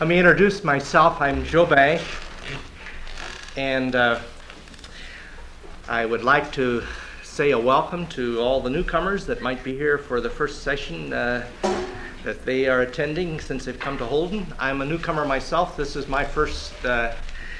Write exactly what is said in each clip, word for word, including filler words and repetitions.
Let me introduce myself. I'm Jobin, and uh, I would like to say a welcome to all the newcomers that might be here for the first session uh, that they are attending since they've come to Holden. I'm a newcomer myself. This is my first uh,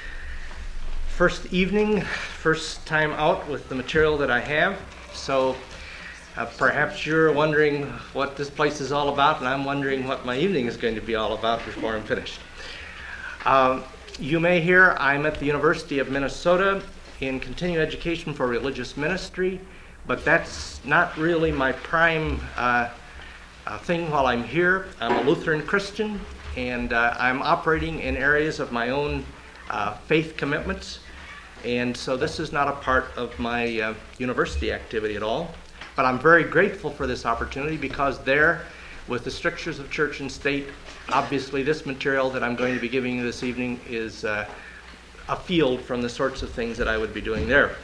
first evening, first time out with the material that I have. So uh, perhaps you're wondering what this place is all about, and I'm wondering what my evening is going to be all about before I'm finished. Um, you may hear I'm at the University of Minnesota in continuing education for religious ministry, but that's not really my prime uh, uh, thing while I'm here. I'm a Lutheran Christian, and uh, I'm operating in areas of my own uh, faith commitments, and so this is not a part of my uh, university activity at all. But I'm very grateful for this opportunity because there, with the strictures of church and state, obviously this material that I'm going to be giving you this evening is uh, a field from the sorts of things that I would be doing there.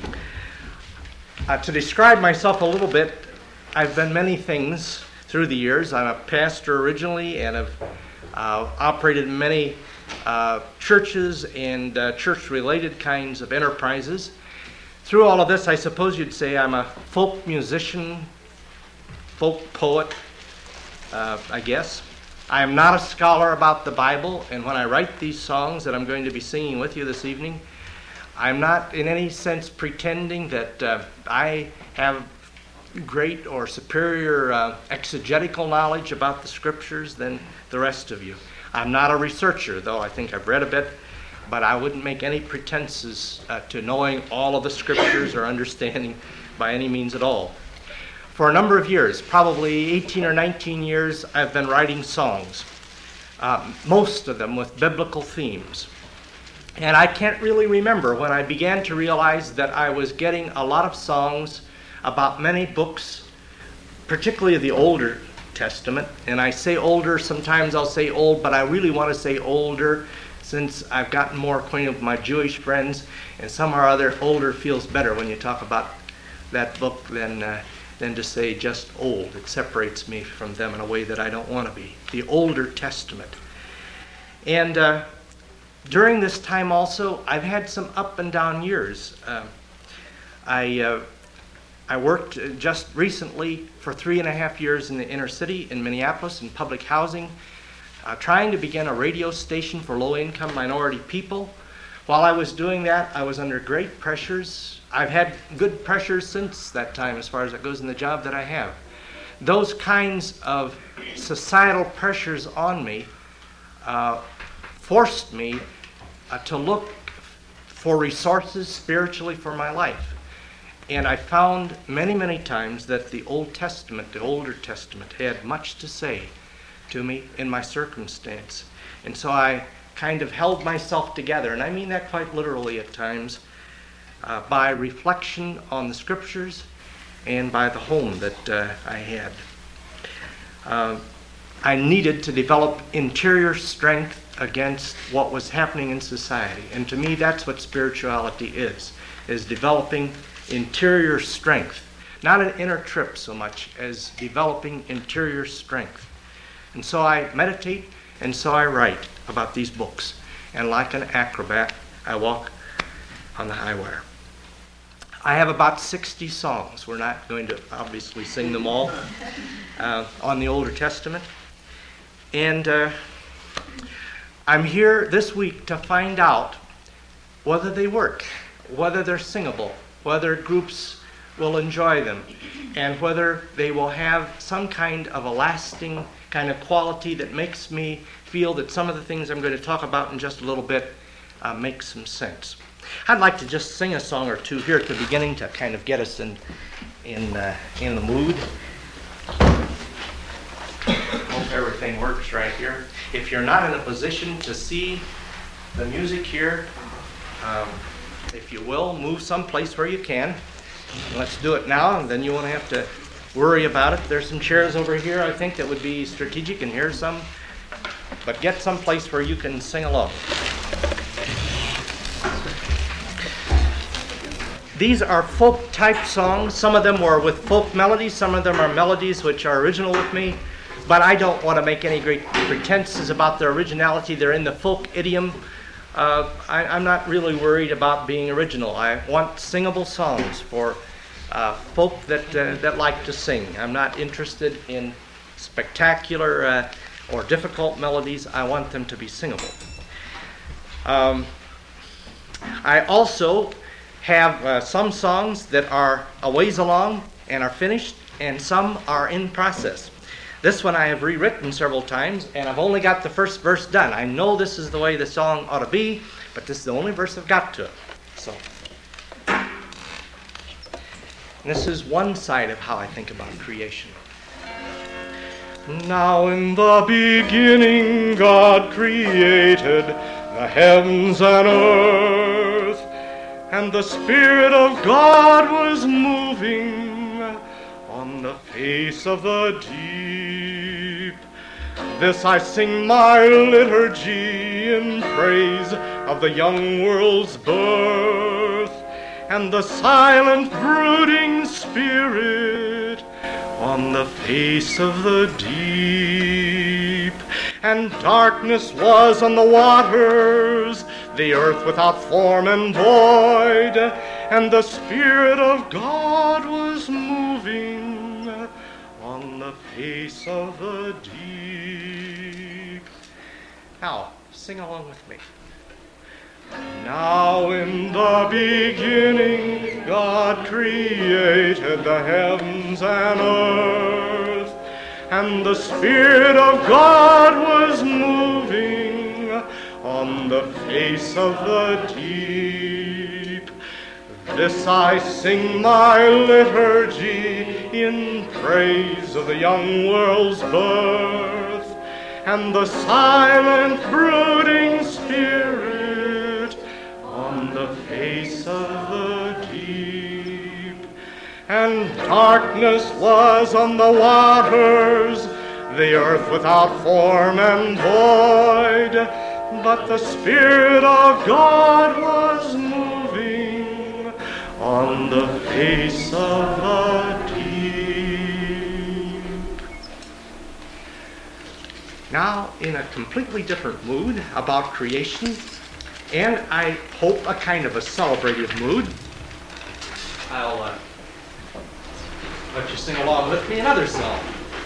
Uh, to describe myself a little bit, I've been many things through the years. I'm a pastor originally and have uh, operated in many uh, churches and uh, church-related kinds of enterprises. Through all of this, I suppose you'd say I'm a folk musician, folk poet, uh, I guess. I am not a scholar about the Bible, and when I write these songs that I'm going to be singing with you this evening, I'm not in any sense pretending that uh, I have great or superior uh, exegetical knowledge about the Scriptures than the rest of you. I'm not a researcher, though I think I've read a bit, but I wouldn't make any pretenses uh, to knowing all of the Scriptures or understanding by any means at all. For a number of years, probably eighteen or nineteen years, I've been writing songs, uh, most of them with biblical themes. And I can't really remember when I began to realize that I was getting a lot of songs about many books, particularly the Older Testament. And I say older, sometimes I'll say old, but I really want to say older since I've gotten more acquainted with my Jewish friends, and somehow or other older feels better when you talk about that book than, uh, than to say just old. It separates me from them in a way that I don't want to be. The Older Testament. And uh, during this time also, I've had some up and down years. Uh, I uh, I worked just recently for three and a half years in the inner city in Minneapolis in public housing, uh, trying to begin a radio station for low-income minority people. While I was doing that, I was under great pressures. I've had good pressures since that time as far as it goes in the job that I have. Those kinds of societal pressures on me uh, forced me uh, to look for resources spiritually for my life. And I found many, many times that the Old Testament, the Older Testament, had much to say to me in my circumstance. And so I kind of held myself together, and I mean that quite literally at times, uh, by reflection on the Scriptures and by the home that uh, I had. Uh, I needed to develop interior strength against what was happening in society. And to me, that's what spirituality is, is developing interior strength. Not an inner trip so much as developing interior strength. And so I meditate, and so I write about these books. And like an acrobat, I walk on the high wire. I have about sixty songs. We're not going to obviously sing them all uh, on the Older Testament. And uh, I'm here this week to find out whether they work, whether they're singable, whether groups will enjoy them, and whether they will have some kind of a lasting kind of quality that makes me feel that some of the things I'm going to talk about in just a little bit uh, make some sense. I'd like to just sing a song or two here at the beginning to kind of get us in in uh, in the mood. Hope everything works right here. If you're not in a position to see the music here, um, if you will, move someplace where you can. Let's do it now, and then you won't have to worry about it. There's some chairs over here, I think, that would be strategic, and here's some. But get someplace where you can sing along. These are folk-type songs. Some of them were with folk melodies. Some of them are melodies which are original with me. but I don't want to make any great pretenses about their originality. They're in the folk idiom. Uh, I, I'm not really worried about being original. I want singable songs for uh, folk that uh, that like to sing. I'm not interested in spectacular uh, or difficult melodies. I want them to be singable. Um, I also have uh, some songs that are a ways along and are finished, and some are in process. This one I have rewritten several times, and I've only got the first verse done. I know this is the way the song ought to be, but this is the only verse I've got to it. So, and this is one side of how I think about creation. Now in the beginning God created the heavens and earth, and the Spirit of God was moving on the face of the deep. This I sing my liturgy in praise of the young world's birth, and the silent brooding Spirit on the face of the deep. And darkness was on the waters, the earth without form and void, and the Spirit of God was moving on the face of the deep. Now, sing along with me. Now in the beginning God created the heavens and earth, and the Spirit of God was moving on the face of the deep. This I sing my liturgy in praise of the young world's birth, and the silent brooding Spirit on the face of the deep. And darkness was on the waters, the earth without form and void, but the Spirit of God was moving on the face of the deep. Now, in a completely different mood about creation, and I hope a kind of a celebrative mood, I'll uh, let you sing along with me another song.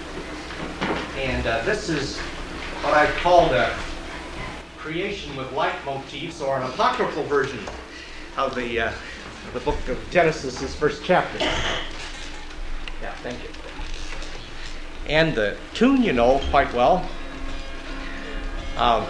And uh, this is what I've called a creation with leitmotifs, or an apocryphal version of the uh, the book of Genesis, this first chapter. Yeah, thank you. And the tune you know quite well. Um,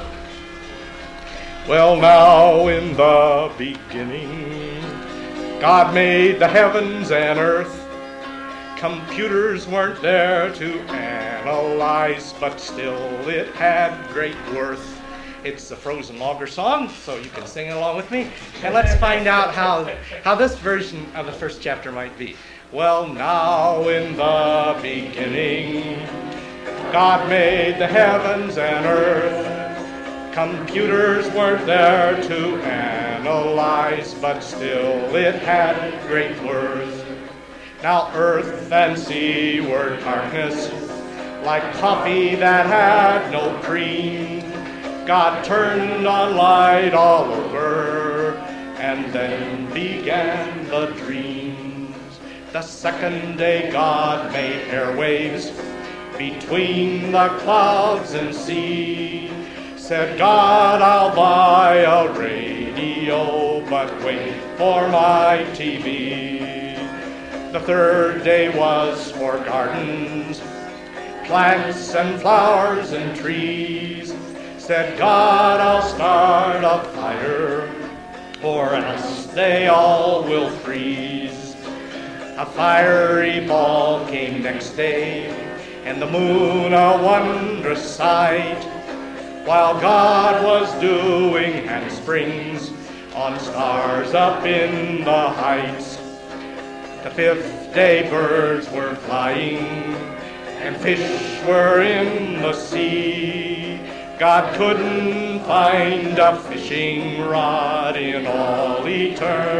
well, now in the beginning, God made the heavens and earth. Computers weren't there to analyze, but still it had great worth. It's the Frozen Logger song, so you can sing along with me. And let's find out how, how this version of the first chapter might be. Well, now in the beginning, God made the heavens and earth. Computers weren't there to analyze, but still it had great worth. Now earth and sea were darkness, like coffee that had no cream. God turned on light all over, and then began the dreams. The second day God made airwaves between the clouds and sea. Said God, I'll buy a radio, but wait for my T V. The third day was for gardens, plants and flowers and trees. Said God, I'll start a fire, or else they all will freeze. A fiery ball came next day, and the moon a wondrous sight, while God was doing handsprings on stars up in the heights. The fifth day birds were flying, and fish were in the sea. God couldn't find a fishing rod in all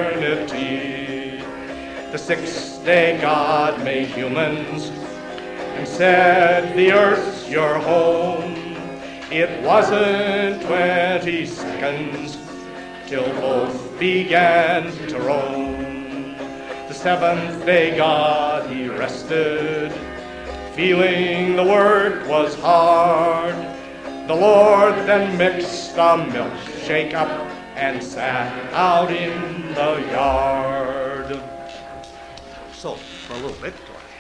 eternity. The sixth day God made humans and said, "The earth's your home." It wasn't twenty seconds till both began to roam. The seventh day God he rested, feeling the work was hard. The Lord then mixed a milkshake up and sat out in the yard. So, for a little bit.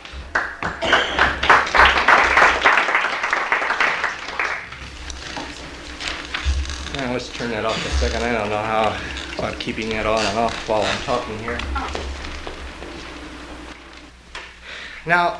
Now let's turn that off a second. I don't know how about keeping it on and off while I'm talking here. Now,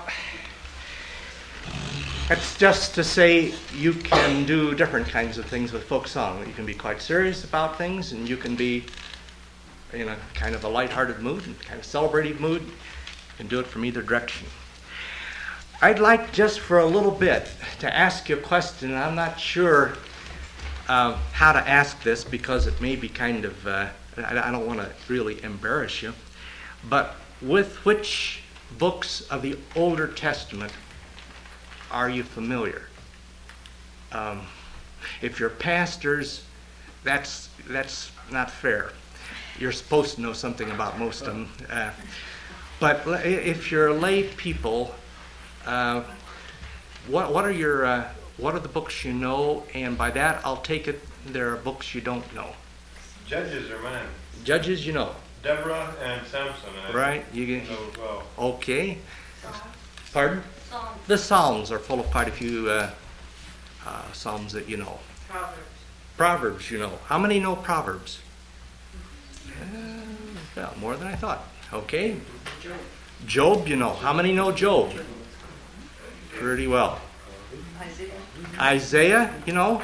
that's just to say you can do different kinds of things with folk song. You can be quite serious about things, and you can be in a kind of a lighthearted mood and kind of celebrative mood. You can do it from either direction. I'd like just for a little bit to ask you a question. I'm not sure uh, how to ask this because it may be kind of, uh, I, I don't want to really embarrass you, but with which books of the Older Testament are you familiar? Um, if you're pastors, that's that's not fair. You're supposed to know something about most of them. Uh, but if you're lay people, uh, what what are your uh, what are the books you know? And by that, I'll take it there are books you don't know. Judges are mine. Judges, you know. Deborah and Samson. I Right. You get. know as well. Okay. Pardon? Psalms. The Psalms are full of quite a few uh, uh, Psalms that you know. Proverbs. Proverbs, you know. How many know Proverbs? Uh, well, more than I thought. Okay. Job. Job, you know. How many know Job? Pretty well. Isaiah. Isaiah, you know.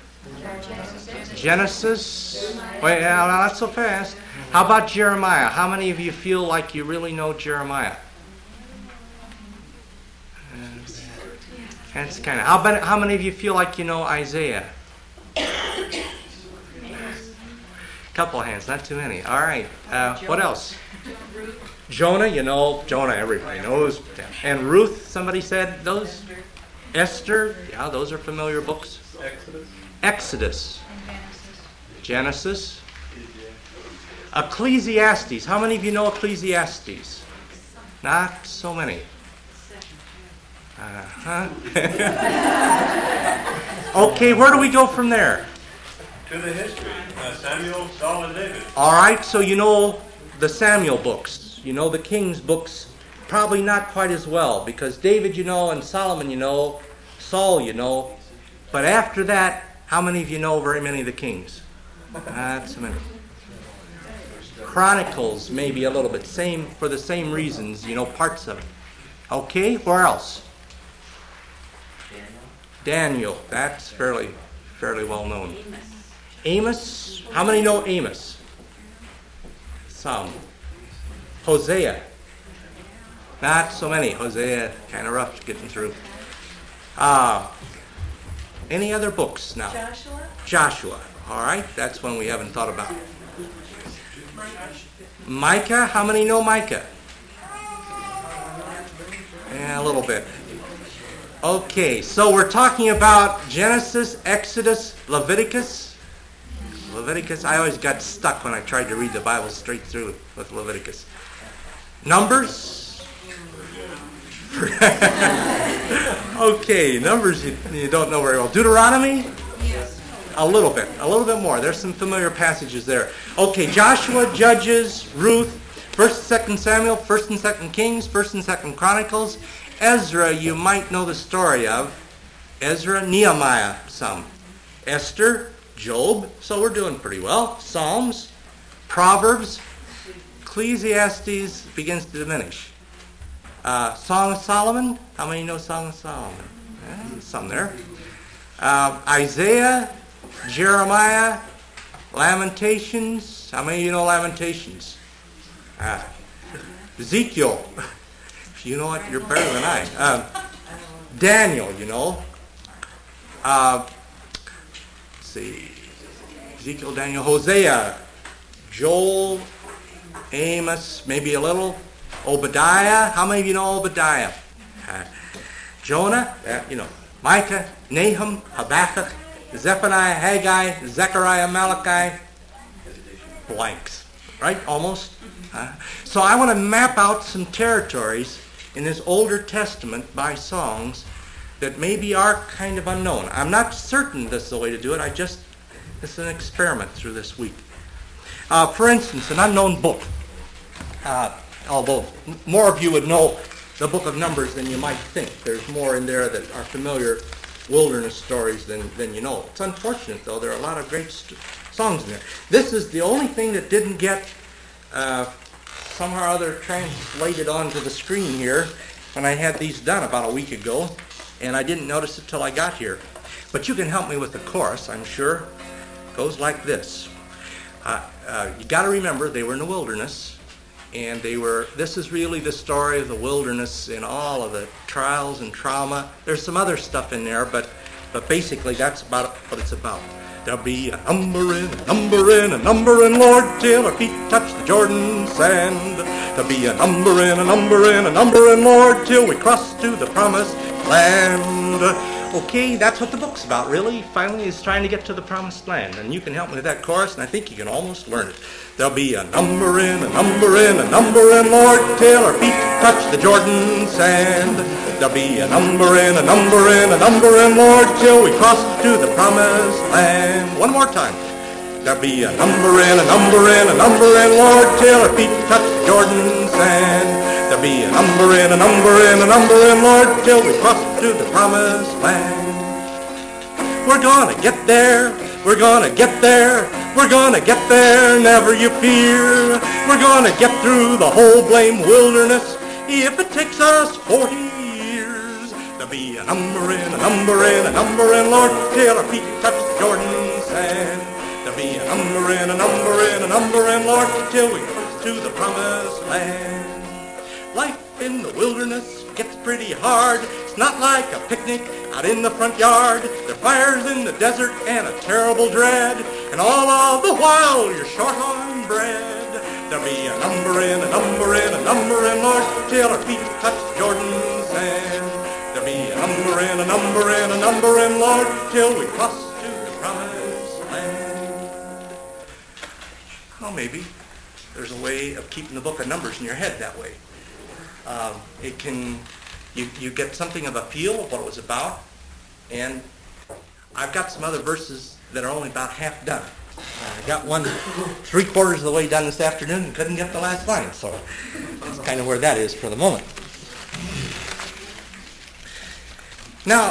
Genesis. Wait, now, not so fast. How about Jeremiah? How many of you feel like you really know Jeremiah? That's kind of. How about how many of you feel like you know Isaiah? Couple hands, not too many. All right. Uh, what else? Jonah, you know Jonah. Everybody knows. And Ruth, somebody said those. Esther, yeah, those are familiar books. Exodus. Exodus. Genesis. Ecclesiastes. How many of you know Ecclesiastes? Not so many. Uh-huh. Okay, where do we go from there? To the history. Uh, Samuel, Saul, and David. All right, so you know the Samuel books. You know the Kings books. Probably not quite as well, because David you know, and Solomon you know, Saul you know. But after that, how many of you know very many of the Kings? Not so many. Chronicles, maybe a little bit. Same, for the same reasons, you know, parts of it. Okay, where else? Daniel, that's fairly fairly well known. Amos, how many know Amos? Some. Hosea, not so many. Hosea, kind of rough getting through. Uh, any other books now? Joshua. Joshua, all right, that's one we haven't thought about. Micah, how many know Micah? Yeah, a little bit. Okay, so we're talking about Genesis, Exodus, Leviticus. Leviticus, I always got stuck when I tried to read the Bible straight through with Leviticus. Numbers? Okay, Numbers you, you don't know very well. Deuteronomy? Yes. A little bit, a little bit more. There's some familiar passages there. Okay, Joshua, Judges, Ruth, First and Second Samuel, First and Second Kings, First and Second Chronicles. Ezra, you might know the story of. Ezra, Nehemiah, some. Esther, Job, so we're doing pretty well. Psalms, Proverbs, Ecclesiastes begins to diminish. Uh, Song of Solomon, how many know Song of Solomon? Eh, some there. Uh, Isaiah, Jeremiah, Lamentations, how many of you know Lamentations? Uh, Ezekiel, you know what, you're better than I. Uh, Daniel, you know. Uh, let's see. Ezekiel, Daniel, Hosea, Joel, Amos, maybe a little. Obadiah, how many of you know Obadiah? Uh, Jonah, that, you know, Micah, Nahum, Habakkuk, Zephaniah, Haggai, Zechariah, Malachi, blanks, right? Almost. Uh, so I want to map out some territories in this Older Testament by songs that maybe are kind of unknown. I'm not certain this is the way to do it. I just, it's an experiment through this week. Uh, for instance, an unknown book. Uh, although more of you would know the book of Numbers than you might think. There's more in there that are familiar wilderness stories than, than you know. It's unfortunate, though. There are a lot of great st- songs in there. This is the only thing that didn't get uh, somehow or other translated onto the screen here when I had these done about a week ago, and I didn't notice it till I got here. But you can help me with the chorus, I'm sure. It goes like this. Uh, uh, you got to remember, they were in the wilderness. And they were, this is really the story of the wilderness and all of the trials and trauma. There's some other stuff in there, but but basically that's about what it's about. There'll be a numbering, a numbering, a numbering, Lord, till our feet touch the Jordan sand. There'll be a numbering, a numbering, a numbering, Lord, till we cross to the promised land. Okay, that's what the book's about, really. Finally, is trying to get to the promised land. And you can help me with that chorus, and I think you can almost learn it. There'll be a numbering, a numbering, a numbering, Lord, till our feet touch the Jordan sand. There'll be a numbering, a numbering, a numbering, Lord, till we cross to the promised land. One more time. There'll be a numbering, a numbering, a numbering, Lord, till our feet touch the Jordan sand. There'll be a numbering, a numbering, a numbering, Lord, till we cross to the promised land. We're gonna get there, we're gonna get there, we're gonna get there, never you fear. We're gonna get through the whole blame wilderness, if it takes us forty years. There'll be a numbering, a numbering, a numbering, Lord, till our feet touch the Jordan sand. There'll be a numbering, a numbering, a numbering, Lord, till we cross to the promised land. Life in the wilderness gets pretty hard. It's not like a picnic out in the front yard. There are fires in the desert and a terrible dread, and all of the while you're short on bread. There'll be a numbering, a numbering, a numbering, Lord, till our feet touch Jordan sand. There'll be a numbering, a numbering, a numbering, Lord, till we cross to the promised land. Well, maybe there's a way of keeping the book of Numbers in your head that way. Um, it can, you, you get something of a feel of what it was about, and I've got some other verses that are only about half done. I got one three quarters of the way done this afternoon and couldn't get the last line, so that's kind of where that is for the moment. Now,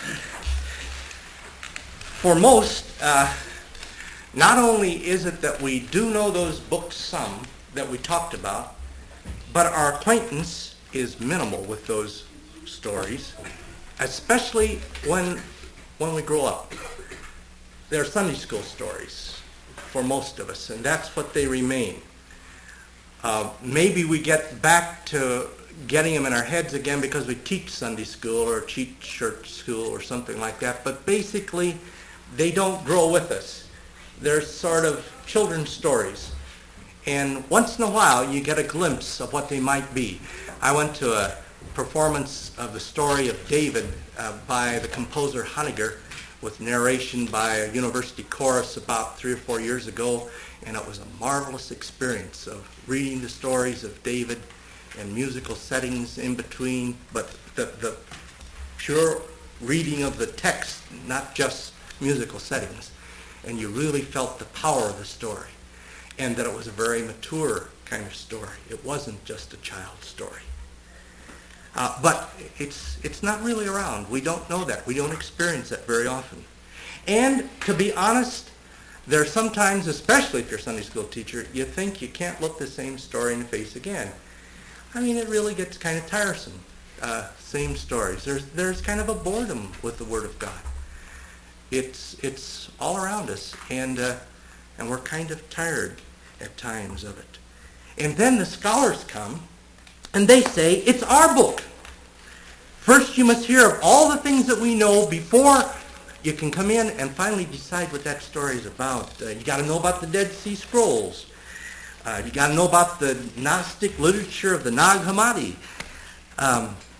for most, uh, not only is it that we do know those books some that we talked about, but our acquaintance is minimal with those stories, especially when when we grow up. They're Sunday school stories for most of us, and that's what they remain. Uh, maybe we get back to getting them in our heads again because we teach Sunday school or teach church school or something like that, but basically they don't grow with us. They're sort of children's stories. And once in a while, you get a glimpse of what they might be. I went to a performance of the story of David uh, by the composer Honegger with narration by a university chorus about three or four years ago, and it was a marvelous experience of reading the stories of David and musical settings in between, but the, the pure reading of the text, not just musical settings. And you really felt the power of the story, and that it was a very mature kind of story. It wasn't just a child's story. Uh, but it's it's not really around. We don't know that. We don't experience that very often. And to be honest, there are sometimes, especially if you're a Sunday school teacher, you think you can't look the same story in the face again. I mean, it really gets kind of tiresome. Uh, same stories. There's there's kind of a boredom with the Word of God. It's it's all around us, and uh, and we're kind of tired at times of it. And then the scholars come, and they say, it's our book. First, you must hear of all the things that we know before you can come in and finally decide what that story is about. Uh, you got to know about the Dead Sea Scrolls. Uh, you got to know about the Gnostic literature of the Nag Hammadi. Um,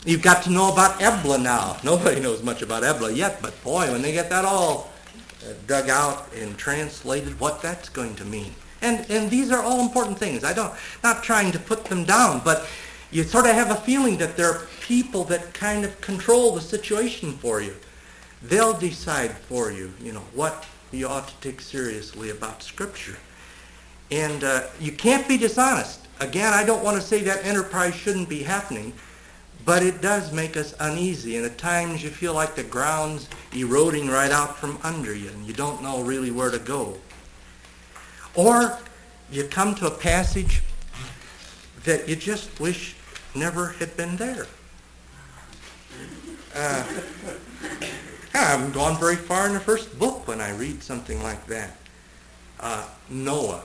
You've got to know about Ebla now. Nobody knows much about Ebla yet, but boy, when they get that all uh, dug out and translated, what that's going to mean. And and these are all important things. I don't, not trying to put them down, but you sort of have a feeling that there are people that kind of control the situation for you. They'll decide for you, you know, what you ought to take seriously about Scripture. And uh, you can't be dishonest. Again, I don't want to say that enterprise shouldn't be happening, but it does make us uneasy. And at times you feel like the ground's eroding right out from under you, and you don't know really where to go. Or you come to a passage that you just wish never had been there. Uh, I haven't gone very far in the first book when I read something like that. Uh, Noah.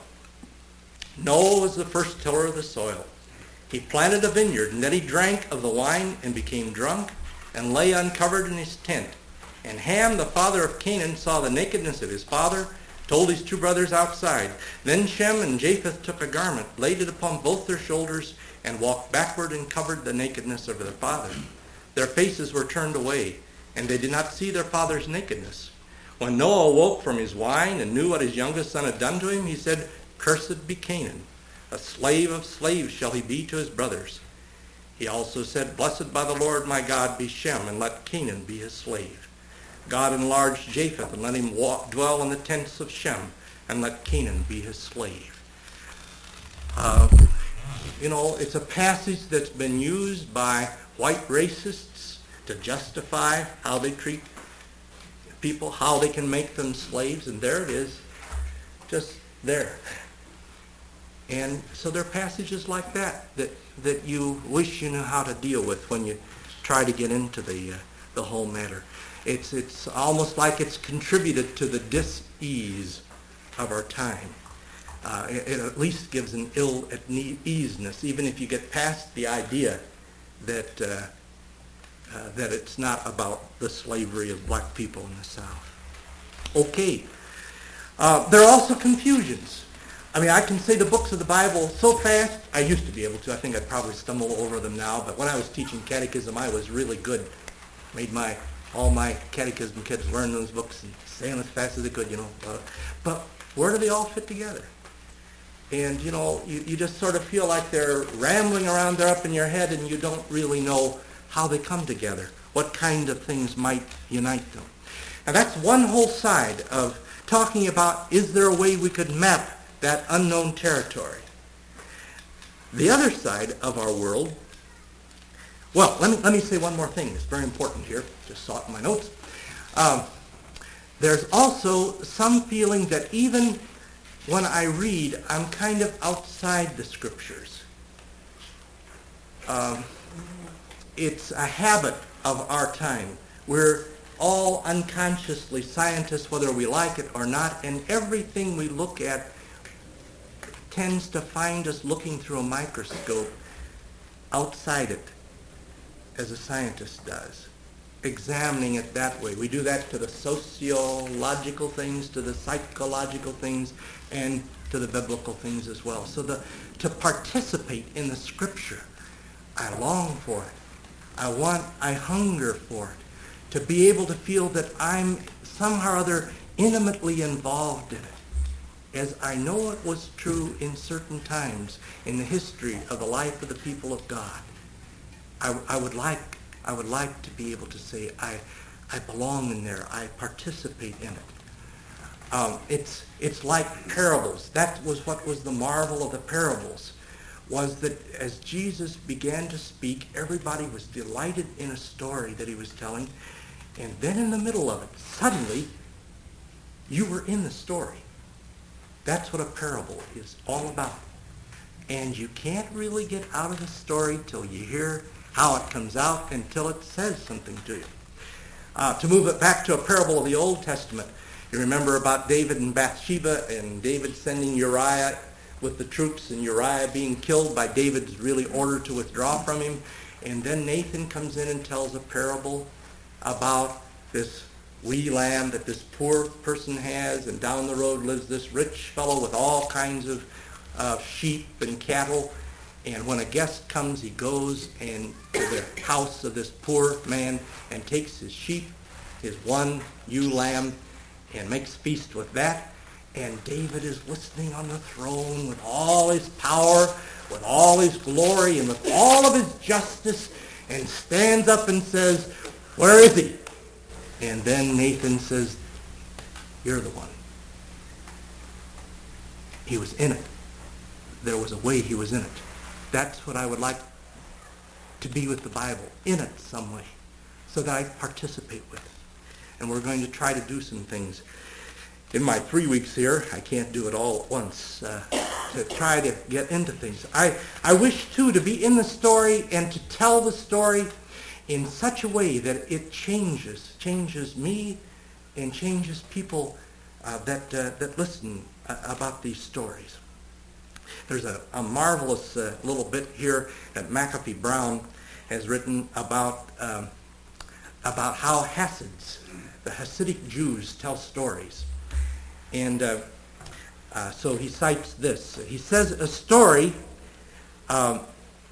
Noah was the first tiller of the soil. He planted a vineyard, and then he drank of the wine and became drunk and lay uncovered in his tent. And Ham, the father of Canaan, saw the nakedness of his father, told his two brothers outside. Then Shem and Japheth took a garment, laid it upon both their shoulders, and walked backward and covered the nakedness of their father. Their faces were turned away, and they did not see their father's nakedness. When Noah awoke from his wine and knew what his youngest son had done to him, he said, "Cursed be Canaan. A slave of slaves shall he be to his brothers." He also said, "Blessed by the Lord my God be Shem, and let Canaan be his slave." God enlarged Japheth, and let him walk, dwell in the tents of Shem, and let Canaan be his slave. Uh, you know, it's a passage that's been used by white racists to justify how they treat people, how they can make them slaves, and there it is, just there. And so there are passages like that that, that you wish you knew how to deal with when you try to get into the uh, the whole matter. It's it's almost like it's contributed to the dis-ease of our time. Uh, it, it at least gives an ill-at-easeness, even if you get past the idea that uh, uh, that it's not about the slavery of black people in the South. Okay. Uh, there are also confusions. I mean, I can say the books of the Bible so fast. I used to be able to. I think I'd probably stumble over them now. But when I was teaching catechism, I was really good. Made my all my catechism kids learn those books and say them as fast as they could, you know. Uh, but where do they all fit together? And, you know, you, you just sort of feel like they're rambling around there up in your head, and you don't really know how they come together, what kind of things might unite them. Now, that's one whole side of talking about, is there a way we could map that unknown territory? The other side of our world, well, let me, let me say one more thing. It's very important here. Just saw it in my notes. Um, there's also some feeling that even when I read, I'm kind of outside the Scriptures. Um, it's a habit of our time. We're all unconsciously scientists, whether we like it or not, and everything we look at tends to find us looking through a microscope outside it, as a scientist does, examining it that way. We do that to the sociological things, to the psychological things, and to the biblical things as well. So the, to participate in the Scripture, I long for it. I want, I hunger for it. To be able to feel that I'm somehow or other intimately involved in it, as I know it was true in certain times in the history of the life of the people of God. I, I would like, I would like to be able to say, I, I belong in there. I participate in it. Um, it's, it's like parables. That was what was the marvel of the parables, was that as Jesus began to speak, everybody was delighted in a story that he was telling, and then in the middle of it, suddenly, you were in the story. That's what a parable is all about. And you can't really get out of the story till you hear how it comes out, until it says something to you. Uh, to move it back to a parable of the Old Testament, you remember about David and Bathsheba, and David sending Uriah with the troops, and Uriah being killed by David's really order to withdraw from him. And then Nathan comes in and tells a parable about this wee lamb that this poor person has, and down the road lives this rich fellow with all kinds of uh, sheep and cattle. And when a guest comes, he goes and to the house of this poor man and takes his sheep, his one ewe lamb, and makes feast with that. And David is listening on the throne with all his power, with all his glory, and with all of his justice, and stands up and says, "Where is he?" And then Nathan says, "You're the one." He was in it. There was a way he was in it. That's what I would like to be with the Bible, in it some way, so that I participate with it. And we're going to try to do some things. In my three weeks here, I can't do it all at once, uh, to try to get into things. I, I wish, too, to be in the story and to tell the story in such a way that it changes, changes me and changes people uh, that, uh, that listen uh, about these stories. There's a, a marvelous uh, little bit here that McAfee Brown has written about, um, about how Hasids, the Hasidic Jews, tell stories. And uh, uh, so he cites this. He says a story um,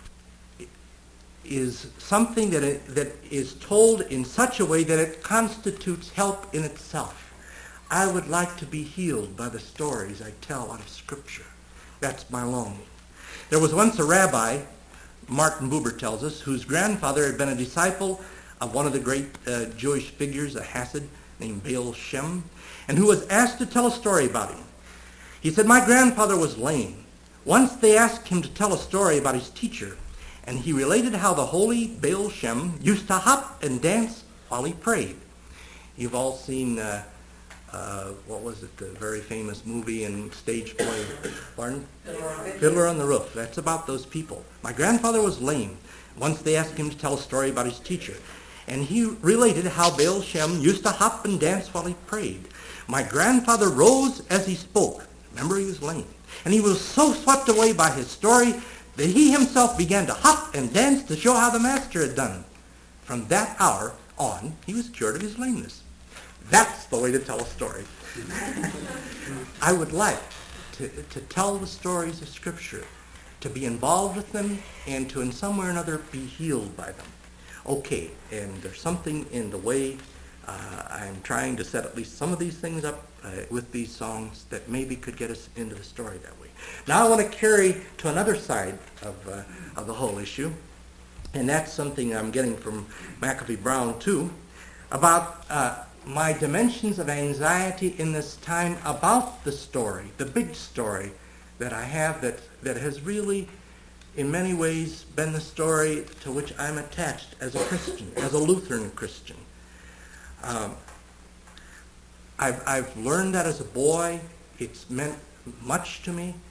is something that, it, that is told in such a way that it constitutes help in itself. I would like to be healed by the stories I tell out of Scripture. That's my longing. There was once a rabbi, Martin Buber tells us, whose grandfather had been a disciple of one of the great uh, Jewish figures, a Hasid named Baal Shem, and who was asked to tell a story about him. He said, "My grandfather was lame. Once they asked him to tell a story about his teacher, and he related how the holy Baal Shem used to hop and dance while he prayed." You've all seen, uh, uh, what was it, the very famous movie and stage play, pardon? Fiddler on the Roof. That's about those people. My grandfather was lame. Once they asked him to tell a story about his teacher, and he related how Baal Shem used to hop and dance while he prayed. My grandfather rose as he spoke. Remember, he was lame. And he was so swept away by his story that he himself began to hop and dance to show how the master had done. From that hour on, he was cured of his lameness. That's the way to tell a story. I would like to, to tell the stories of Scripture, to be involved with them, and to in some way or another be healed by them. Okay, and there's something in the way uh, I'm trying to set at least some of these things up uh, with these songs that maybe could get us into the story that way. Now I want to carry to another side of, uh, of the whole issue, and that's something I'm getting from McAfee Brown too, about uh, my dimensions of anxiety in this time about the story, the big story that I have that, that has really in many ways been the story to which I'm attached as a Christian, as a Lutheran Christian. Um, I've, I've learned that as a boy. It's meant much to me.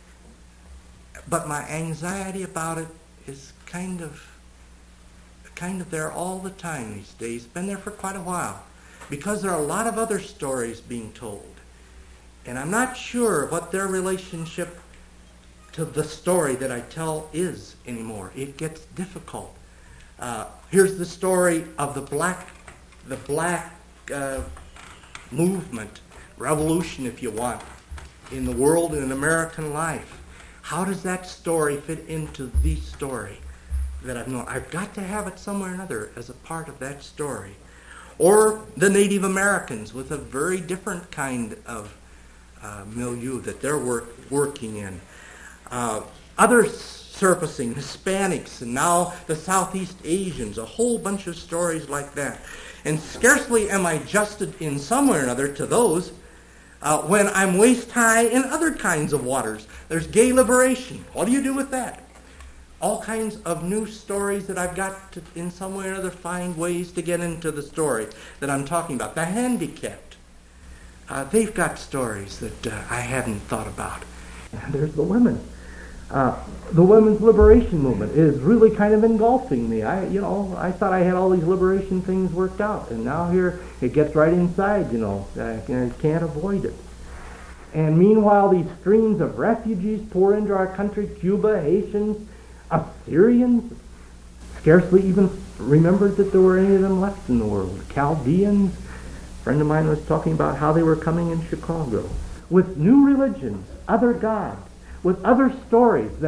But my anxiety about it is kind of, kind of there all the time these days. Been there for quite a while. Because there are a lot of other stories being told. And I'm not sure what their relationship to the story that I tell is anymore. It gets difficult. Uh, here's the story of the black, the black uh, movement, revolution, if you want, in the world and in American life. How does that story fit into the story that I've known? I've got to have it somewhere or another as a part of that story. Or the Native Americans with a very different kind of uh, milieu that they're work, working in. Uh, others surfacing, Hispanics, and now the Southeast Asians, a whole bunch of stories like that. And scarcely am I adjusted in some way or another to those uh, when I'm waist high in other kinds of waters. There's gay liberation. What do you do with that? All kinds of new stories that I've got to, in some way or other, find ways to get into the story that I'm talking about. The handicapped. Uh, they've got stories that uh, I hadn't thought about. And there's the women. Uh, the women's liberation movement is really kind of engulfing me. I, you know, I thought I had all these liberation things worked out, and now here it gets right inside. You know, I can't avoid it. And meanwhile, these streams of refugees pour into our country: Cuba, Haitians, Assyrians. Scarcely even remembered that there were any of them left in the world. Chaldeans. A friend of mine was talking about how they were coming in Chicago with new religions, other gods, with other stories that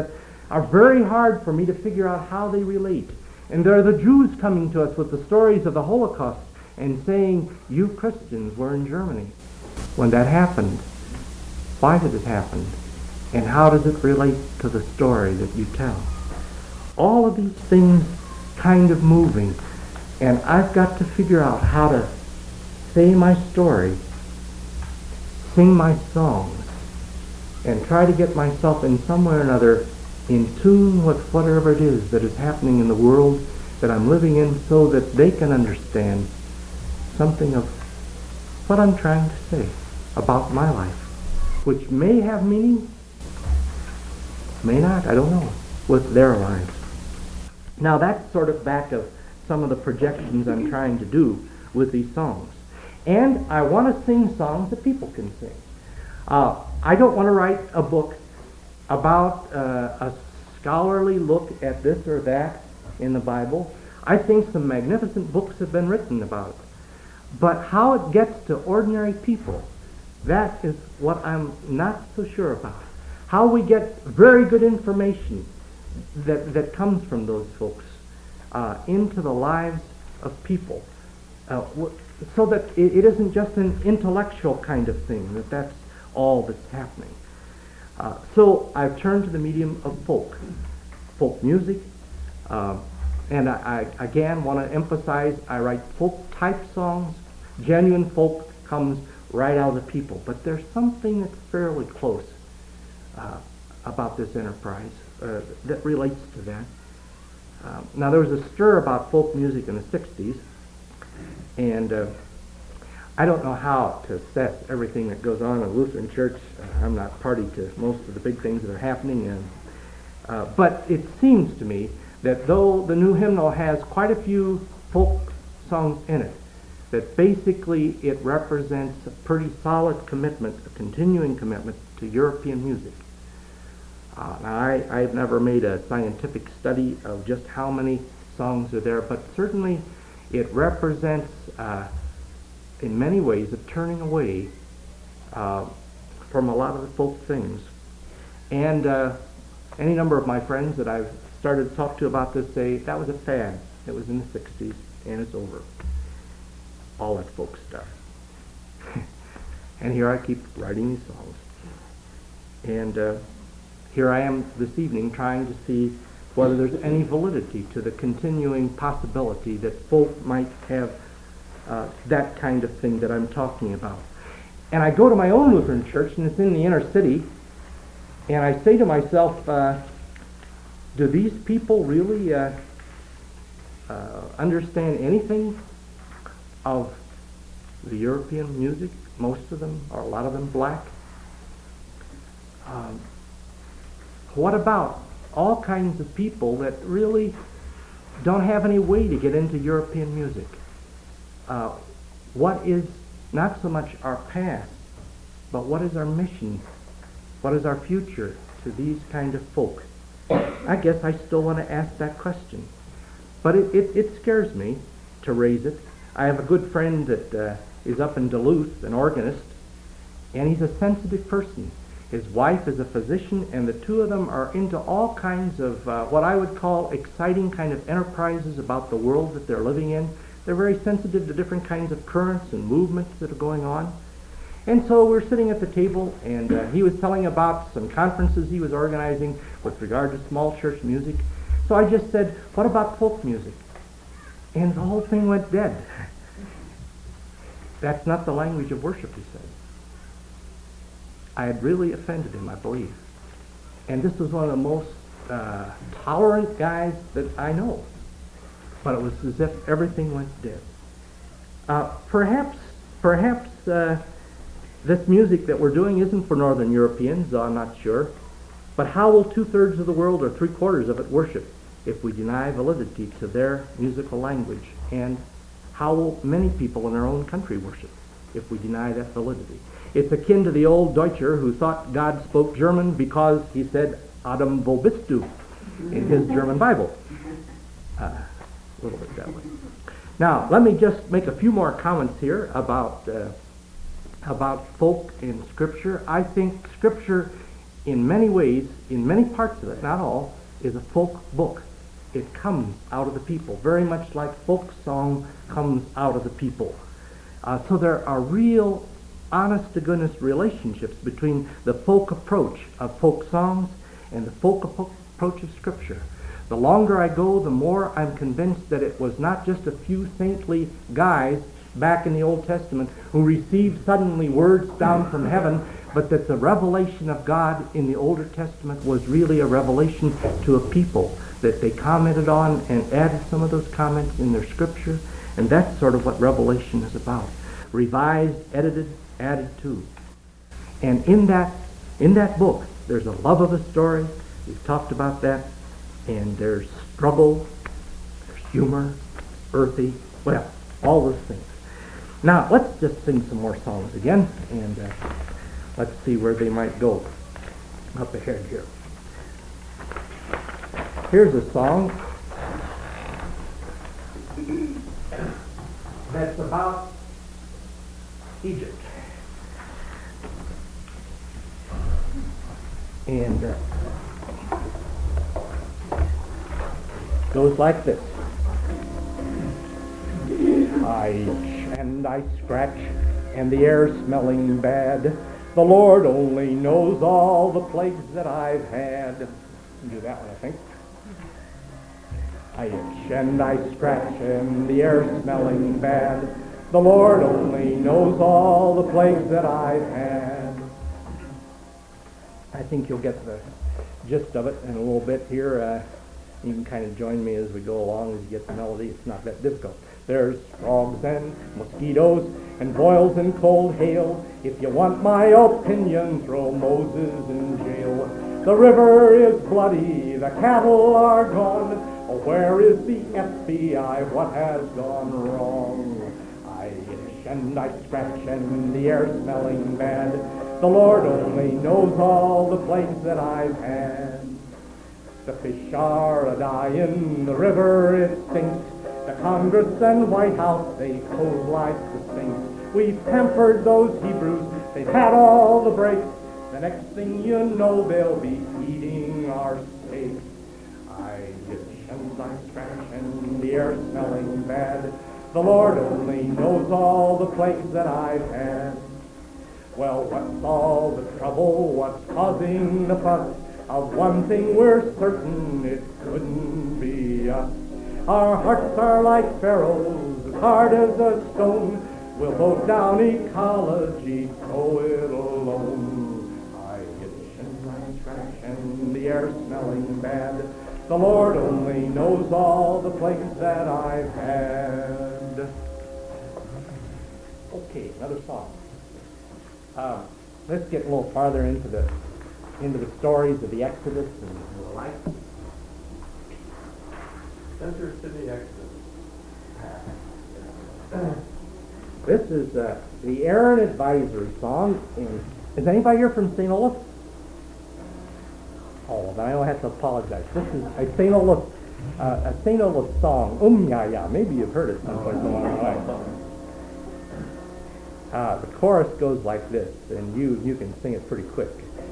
are very hard for me to figure out how they relate. And there are the Jews coming to us with the stories of the Holocaust and saying, you Christians were in Germany when that happened. Why did it happen? And how does it relate to the story that you tell? All of these things kind of moving, and I've got to figure out how to say my story, sing my songs, and try to get myself in some way or another in tune with whatever it is that is happening in the world that I'm living in, so that they can understand something of what I'm trying to say about my life, which may have meaning, may not, I don't know, with their lives. Now that's sort of back of some of the projections I'm trying to do with these songs. And I want to sing songs that people can sing. Uh, I don't want to write a book about uh, a scholarly look at this or that in the Bible. I think some magnificent books have been written about it. But how it gets to ordinary people, that is what I'm not so sure about. How we get very good information that, that comes from those folks uh, into the lives of people. Uh, so that it, it isn't just an intellectual kind of thing, that that's all that's happening. Uh, so I've turned to the medium of folk, folk music, uh, and I, I again want to emphasize I write folk-type songs. Genuine folk comes right out of the people, but there's something that's fairly close uh, about this enterprise uh, that relates to that. Uh, now there was a stir about folk music in the sixties, and uh, I don't know how to assess everything that goes on in the Lutheran Church. Uh, I'm not party to most of the big things that are happening, and, uh, but it seems to me that though the new hymnal has quite a few folk songs in it, that basically it represents a pretty solid commitment, a continuing commitment to European music. Uh, now I, I've never made a scientific study of just how many songs are there, but certainly it represents, uh, in many ways, a turning away uh, from a lot of the folk things. And uh, any number of my friends that I've started to talk to about this say, that was a fad. It was in the sixties, and it's over. All that folk stuff. And here I keep writing these songs. And uh, here I am this evening trying to see whether there's any validity to the continuing possibility that folk might have uh, that kind of thing that I'm talking about. And I go to my own Lutheran church, and it's in the inner city, and I say to myself, uh, do these people really uh, uh, understand anything of the European music? Most of them, or a lot of them, black. Um, what about all kinds of people that really don't have any way to get into European music? Uh, what is not so much our past, but what is our mission? What is our future to these kind of folk? I guess I still want to ask that question. But it, it, it scares me to raise it. I have a good friend that uh, is up in Duluth, an organist, and he's a sensitive person. His wife is a physician, and the two of them are into all kinds of uh, what I would call exciting kind of enterprises about the world that they're living in. They're very sensitive to different kinds of currents and movements that are going on. And so we're sitting at the table, and uh, he was telling about some conferences he was organizing with regard to small church music. So I just said, what about folk music? And the whole thing went dead. That's not the language of worship, he said. I had really offended him, I believe. And this was one of the most uh, tolerant guys that I know. But it was as if everything went dead. Uh, perhaps, perhaps uh, this music that we're doing isn't for Northern Europeans, though I'm not sure. But how will two-thirds of the world, or three-quarters of it, worship if we deny validity to their musical language? And how will many people in our own country worship if we deny that validity? It's akin to the old Deutscher who thought God spoke German because he said, Adam, wo bist du? In his German Bible. Uh, a little bit that way. Now, let me just make a few more comments here about uh, about folk in Scripture. I think Scripture, in many ways, in many parts of it, not all, is a folk book. It comes out of the people, very much like folk song comes out of the people. Uh, so there are real, honest-to-goodness relationships between the folk approach of folk songs and the folk ap- approach of Scripture. The longer I go, the more I'm convinced that it was not just a few saintly guys back in the Old Testament who received suddenly words down from heaven, but that the revelation of God in the Older Testament was really a revelation to a people that they commented on and added some of those comments in their Scripture. And that's sort of what Revelation is about. Revised, edited, added to. And in that, in that book, there's a love of a story. We've talked about that. And there's struggle, there's humor, earthy, well, all those things. Now, let's just sing some more songs again, and uh, let's see where they might go up ahead here. Here's a song that's about Egypt. And uh, goes like this. I itch and I scratch and the air's smelling bad. The Lord only knows all the plagues that I've had. Do that one, I think. I itch and I scratch and the air's smelling bad. The Lord only knows all the plagues that I've had. I think you'll get the gist of it in a little bit here. Uh, you can kind of join me as we go along as you get the melody. It's not that difficult. There's frogs and mosquitoes and boils and cold hail. If you want my opinion, throw Moses in jail. The river is bloody, the cattle are gone. Oh, where is the F B I? What has gone wrong? I itch and I scratch and the air's smelling bad. The Lord only knows all the plagues that I've had. The fish are a-dying, the river it stinks. The Congress and White House, they pose like the Sphinx. We've pampered those Hebrews, they've had all the breaks. The next thing you know, they'll be eating our steaks. I itch and I scratch and the air's smelling bad. The Lord only knows all the plagues that I've had. Well, what's all the trouble? What's causing the fuss? Of one thing we're certain, it couldn't be us. Our hearts are like Pharaoh's, as hard as a stone. We'll vote down ecology, go it alone. I itch and I scratch and the air's smelling bad. The Lord only knows all the plagues that I've had. Okay, another song. Um, let's get a little farther into the into the stories of the Exodus and the like. Center City Exodus. This is uh, the Aaron Advisory song. And is anybody here from Saint Olaf? Oh, then I don't have to apologize. This is a Saint Olaf, uh, a Saint Olaf song. Um ya ya. Maybe you've heard it someplace along the way. Uh, the chorus goes like this, and you you can sing it pretty quick.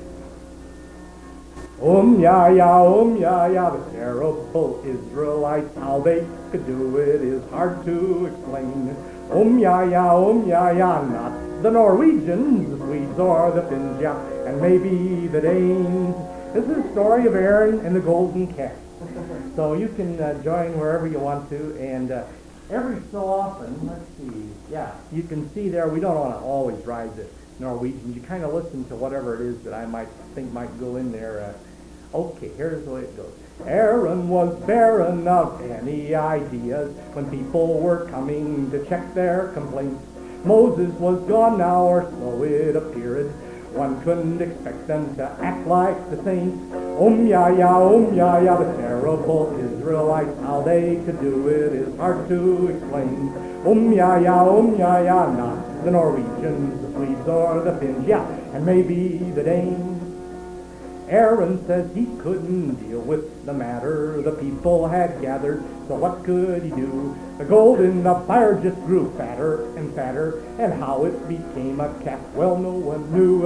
Um ya ya, um ya ya, the terrible Israelites, how they could do it is hard to explain. Um ya ya, um ya ya, not the Norwegians, the Swedes or the Finns, yeah, and maybe the Danes. This is the story of Aaron and the golden calf. So you can uh, join wherever you want to, and uh, every so often, let's see, yeah, you can see there, we don't want to always ride the Norwegians. You kind of listen to whatever it is that I might think might go in there. Uh, Okay, here's the way it goes. Aaron was barren of any ideas when people were coming to check their complaints. Moses was gone now, or so it appeared. One couldn't expect them to act like the saints. Um ya ya, um ya ya, the terrible Israelites, how they could do it is hard to explain. Um ya ya, um ya ya, not the Norwegians, the Swedes or the Finns, yeah, and maybe the Danes. Aaron says he couldn't deal with the matter the people had gathered, so what could he do? The gold in the fire just grew fatter and fatter, and how it became a calf, well, no one knew.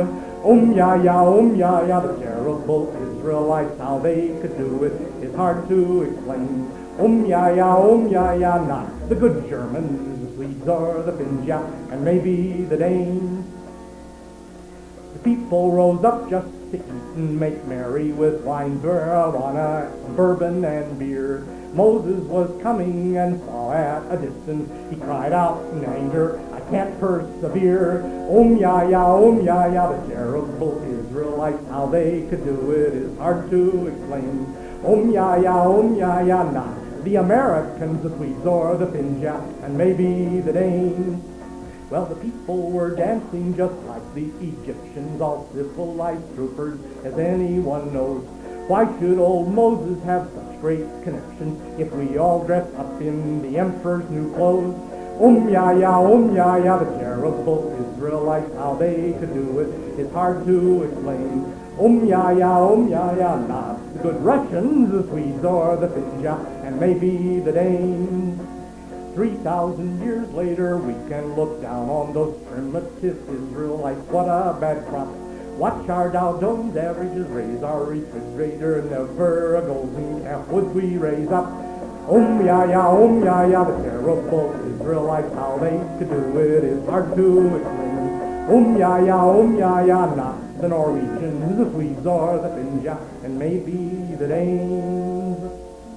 Um ya ya, um ya ya, the terrible Israelites, how they could do it is hard to explain. Um ya ya, um ya ya, not the good Germans, the Swedes or the Finns, yeah, and maybe the Danes. The people rose up just to eat and make merry with wine, marijuana, bourbon, and beer. Moses was coming and saw at a distance. He cried out in anger, I can't persevere. Om ya ya, om ya ya, the terrible Israelites, how they could do it is hard to explain. Om ya ya, om ya ya, not the Americans, the Swedes or the Finns, yeah, and maybe the Danes. Well, the people were dancing just like the Egyptians, all civilized troopers, as anyone knows. Why should old Moses have such great connections if we all dress up in the emperor's new clothes? Um ya ya, um ya ya, the terrible Israelites, how they could do it is hard to explain. Um ya ya, um ya ya, not the good Russians, the Swedes or the Finns, yeah, and maybe the Danes. Three thousand years later, we can look down on those primitive Israelites. What a bad crop. Watch our Dow Jones averages raise our refrigerator. Never a golden calf would we raise up. Om ya ya, om ya ya, the terrible Israelites, how they could do it is hard to explain. Om ya ya, om ya ya, not the Norwegians, the Swedes or the Finns, yeah, and maybe the Danes.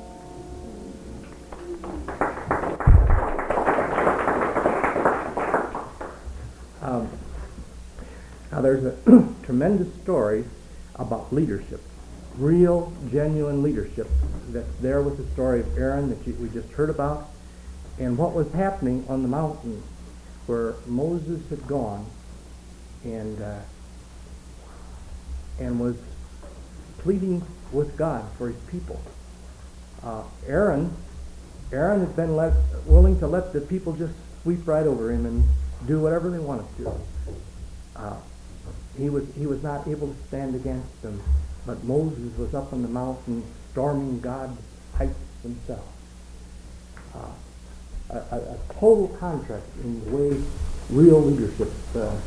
Um, now there's a tremendous story about leadership, real, genuine leadership that's there with the story of Aaron that you, we just heard about, and what was happening on the mountain where Moses had gone and uh, and was pleading with God for his people. Uh, Aaron, Aaron had been let, willing to let the people just sweep right over him and do whatever they wanted to. Uh, he was he was not able to stand against them, but Moses was up on the mountain storming God's heights himself. Uh, a, a, a total contrast in the way real leadership. Uh,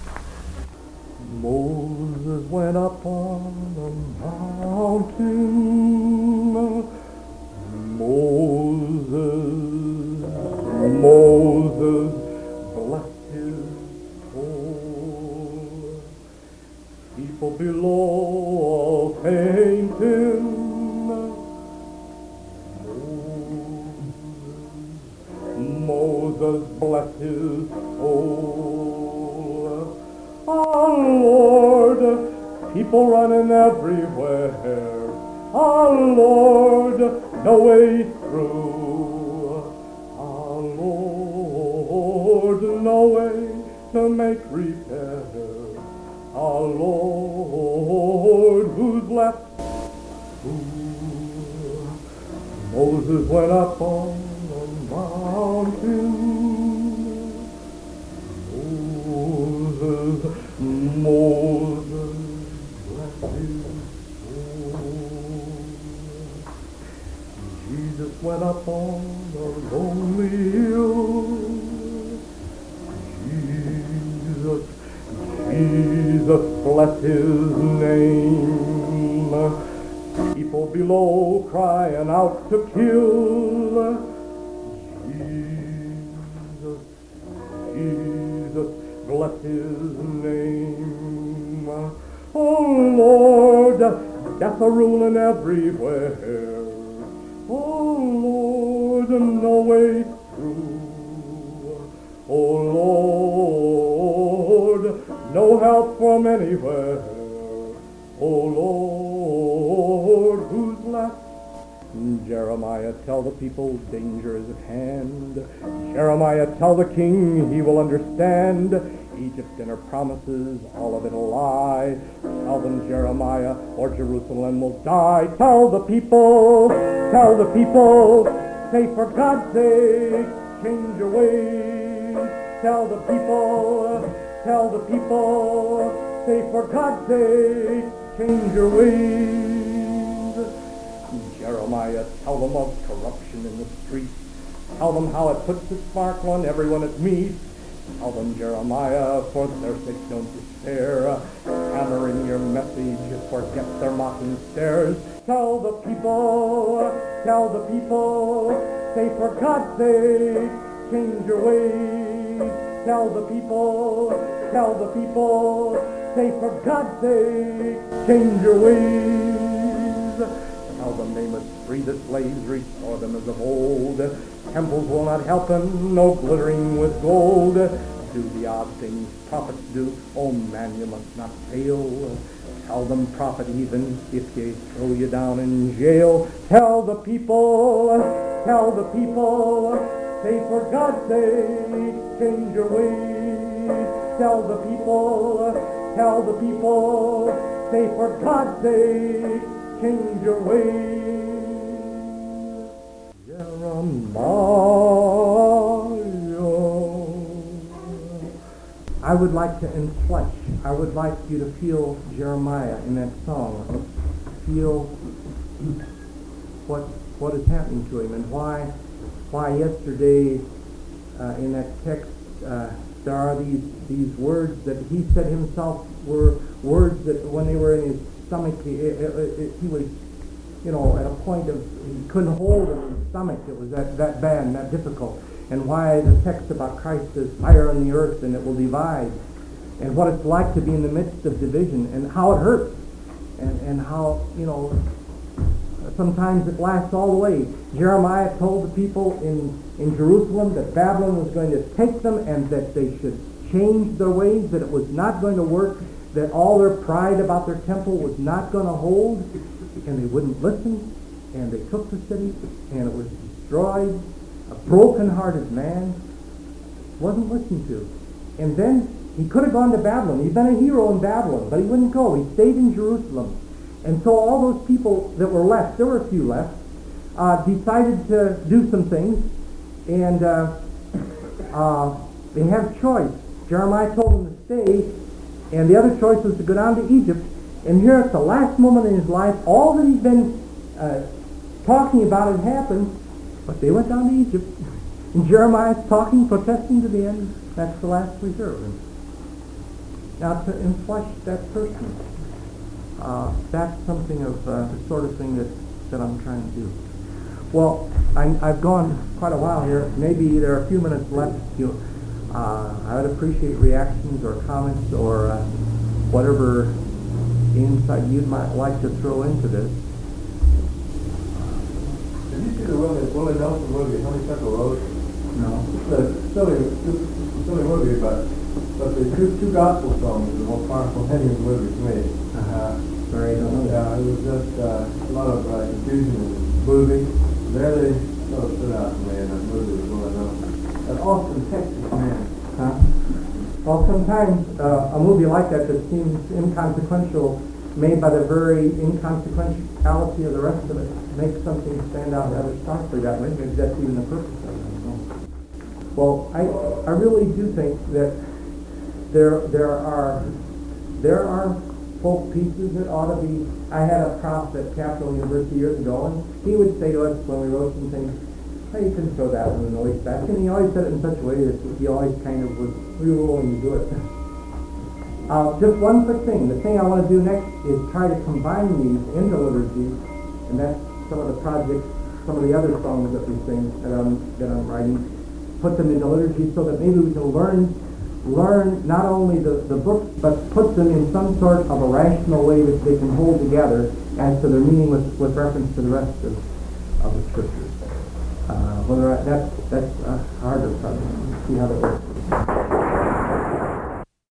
Moses went up on the mountain. Moses, Moses, bless his soul. People below all fainting. Moses, bless his soul. Our Lord, people running everywhere. Our Lord, no way through. Our Lord, no way to make repair. Our Lord, who's left? Who? Moses went up on the mountain. Moses, Moses, bless his soul. Jesus went up on the lonely hill. Jesus, Jesus, bless his name. People below crying out to kill. Jesus, Jesus, bless his name. Oh Lord, death a-ruling everywhere. Oh Lord, no way through. Oh Lord, no help from anywhere. Oh Lord, who's left? Jeremiah, tell the people danger is at hand. Jeremiah, tell the king he will understand. Egypt and her promises, all of it a lie. Tell them, Jeremiah, or Jerusalem will die. Tell the people, tell the people, say for God's sake, change your ways. Tell the people, tell the people, say for God's sake, change your ways. Jeremiah, tell them of corruption in the streets. Tell them how it puts a sparkle on everyone it meets. Tell them, Jeremiah, for their sake don't despair. Hammer in your message, forget their mocking stares. Tell the people, tell the people, say for God's sake, change your ways. Tell the people, tell the people, say for God's sake, change your ways. Tell them they must free the slaves, restore them as of old. Temples will not help them, no glittering with gold. Do the odd things prophets do, oh man, you must not fail. Tell them, prophet, even if they throw you down in jail. Tell the people, tell the people, say for God's sake, change your ways. Tell the people, tell the people, say for God's sake, change your ways. Jeremiah. I would like to enflesh, I would like you to feel Jeremiah in that song. Feel what what is happening to him and why why yesterday uh, in that text uh, there are these these words that he said himself were words that when they were in his stomach, he, it, it, he was, you know, at a point of, he couldn't hold in his stomach. It was that, that bad and that difficult. And why the text about Christ is fire on the earth and it will divide. And what it's like to be in the midst of division and how it hurts. And, and how, you know, sometimes it lasts all the way. Jeremiah told the people in, in Jerusalem that Babylon was going to take them and that they should change their ways, that it was not going to work, that all their pride about their temple was not going to hold, and they wouldn't listen, and they took the city, and it was destroyed. A broken-hearted man wasn't listened to. And then he could have gone to Babylon. He'd been a hero in Babylon, but he wouldn't go. He stayed in Jerusalem. And so all those people that were left, there were a few left, uh, decided to do some things, and uh, uh, they had a choice. Jeremiah told them to stay, and the other choice was to go down to Egypt. And here at the last moment in his life, all that he'd been uh, talking about had happened, but they went down to Egypt. And Jeremiah's talking, protesting to the end. That's the last reserve. And now to enflesh that person, uh, that's something of uh, the sort of thing that, that I'm trying to do. Well, I, I've gone quite a while here. Maybe there are a few minutes left. You, uh, I would appreciate reactions or comments or uh, whatever insight you might like to throw into this. Did you see the Willie, Willie Nelson movie, Honeysuckle Rose? No. It's a silly, silly movie, but but the two, two gospel songs are the most powerful ending of the movie to me. Uh, Very uh, nice. yeah, it was just uh, a lot of uh, confusion and moving. There they sort of stood out to me in that movie with Willie Nelson. An Austin, Texas man. Huh? Well, sometimes uh, a movie like that that seems inconsequential, made by the very inconsequentiality of the rest of it, makes something stand out rather starkly that way. Maybe that's even the purpose of it. I don't know. Well, I I really do think that there there are there are folk pieces that ought to be. I had a prof at Capital University years ago, and he would say to us when we wrote some things, "Hey, you can throw that one in the waste basket." And he always said it in such a way that he always kind of was, we were willing to do it. Uh, just one quick thing. The thing I want to do next is try to combine these into liturgy, and that's some of the projects, some of the other songs that we sing that I'm that I'm writing. Put them into liturgy so that maybe we can learn learn not only the, the books, but put them in some sort of a rational way that they can hold together as to their meaning with, with reference to the rest of, of the scriptures. Uh, whether I, that's that's a harder project. See how that works.